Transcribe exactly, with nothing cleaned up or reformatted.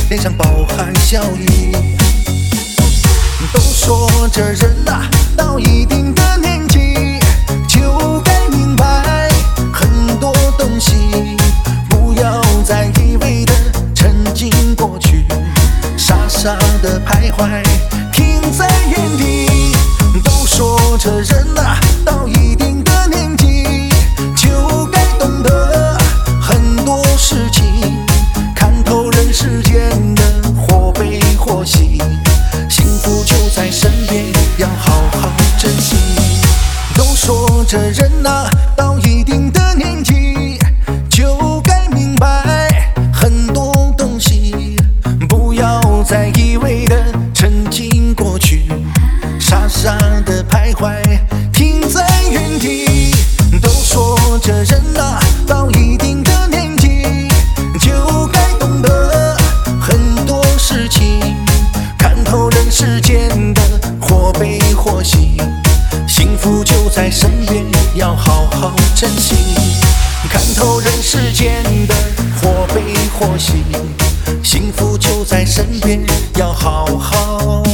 脸上饱含笑意。都说这人呐、啊，到一定的年纪就该明白很多东西，不要再一味的沉浸过去，傻傻的徘徊停在原地。都说这人呐、啊，到一定的年纪就该懂得很多事情，看透人世间的或悲或喜，幸福就在身边，要好好珍惜。都说这人呐、啊，到一定的年纪就该明白很多东西，不要再一味的沉浸过去，傻傻的徘徊停在原地。都说这人呐、啊，到一定的年纪就该懂得很多事情，看透人世间的或悲或喜，幸福就在身边，要好好珍惜。看透人世间的或悲或喜，幸福就在身边，要好好